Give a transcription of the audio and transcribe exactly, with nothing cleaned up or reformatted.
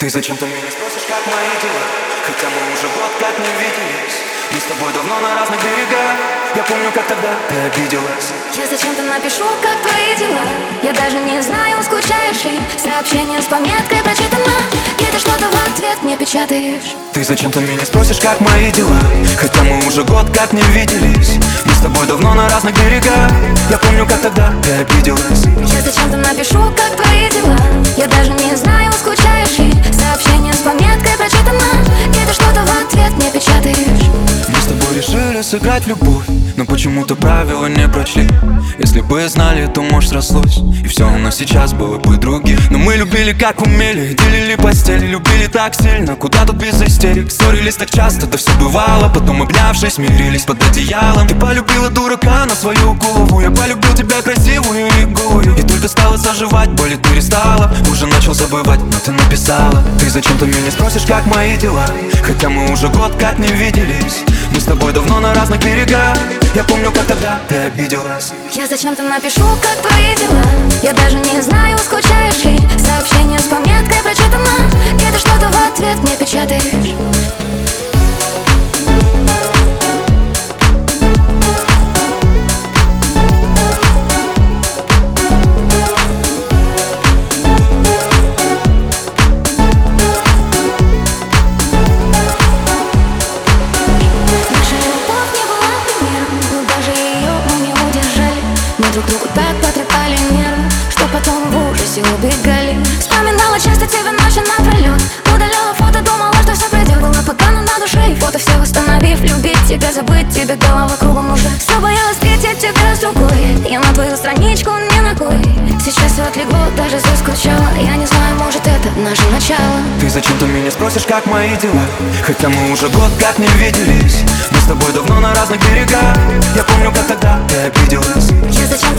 Ты зачем-то меня спросишь, как мои дела, хотя мы уже год как не виделись. Мы с тобой давно на разных берегах. Я помню, как тогда ты обиделась. Я зачем-то напишу, как твои дела. Я даже не знаю, скучаешь ли. Сообщение с пометкой прочитано, и ты что-то в ответ мне печатаешь. Ты зачем-то меня спросишь, как мои дела, хотя мы уже год как не виделись. Мы с тобой давно на разных берегах. Я помню, как тогда ты обиделась. Я зачем-то напишу, как твои дела. Я даже не знаю, скучаешь ли. Сообщение с пометкой прочитано, и ты что-то в ответ мне печатаешь. Мы с тобой решили сыграть в любовь, но почему-то правила не прочли. Если бы знали, то, может, срослось, и все у нас сейчас было бы другим. Но мы любили как умели, делили постель, любили так сильно. Куда тут без истерик, ссорились так часто, да все бывало. Потом, обнявшись, мирились под одеялом. Ты полюбила дурака на свою голову, я полюбил тебя красивую и голую. И только стала заживать, болит перестала. Уже начал забывать, но ты написала. Ты зачем-то меня спросишь, как мои дела, хотя мы уже год как не виделись. Мы с тобой давно на разных берегах. Я помню, как тогда ты обиделась. Я зачем-то напишу, как твои дела. Я даже не знаю, скучаешь ли. Сообщение с пометкой прочитано, и ты что-то в ответ мне печатаешь. Друг другу так потрепали нервы, что потом в ужасе убегали. Вспоминала часто тебя ночью напролет. Удаляла фото, думала, что все пройдет. Было погано на душе, и фото все восстановив. Любить тебя, забыть тебя, голова кругом уже. Все боялась встретить тебя с другой. Я на твою страничку не ногой. Сейчас все отлегло, даже заскучала. Я не знаю, может, это наше начало. Ты зачем-то меня спросишь, как мои дела, хотя мы уже год как не виделись. Мы с тобой давно на разных берегах. Я помню, как тогда ты обиделась. Я зачем